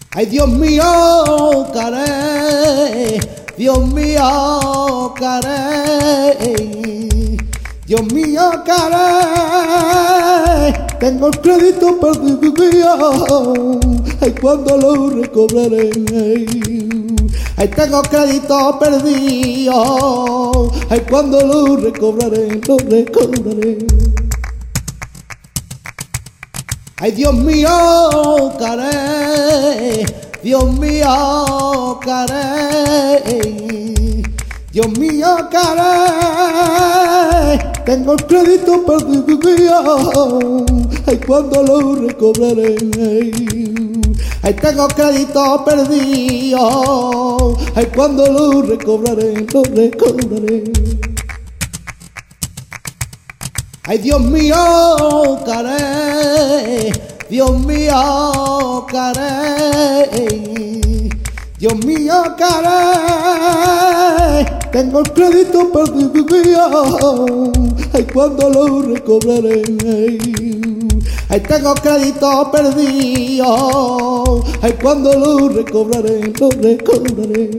Ay, Dios mío, caré, Dios mío, caré, Dios mío, caré, tengo el crédito perdido, ay, cuando lo recobraré, ay, tengo crédito perdido, ay, cuando lo recobraré, lo recobraré. Ay, Dios mío, caré, Dios mío, caré, Dios mío, caré, tengo el crédito perdido, ay, cuando lo recobraré, ay, tengo crédito perdido, ay, cuando lo recobraré, lo recobraré. Ay, Dios mío, caré, Dios mío, caré, Dios mío, caré, tengo el crédito perdido, ay, cuando lo recobraré, ay, tengo crédito perdido, ay, cuando lo recobraré, lo recobraré.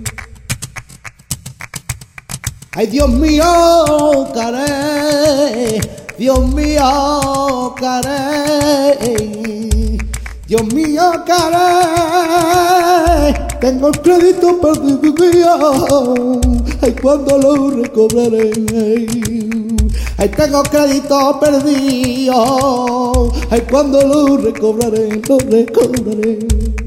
Ay, Dios mío, caré, Dios mío, caré, Dios mío, caré, tengo el crédito perdido, ay, cuando lo recobraré, ay, tengo crédito perdido, ay, cuando lo recobraré, lo recobraré.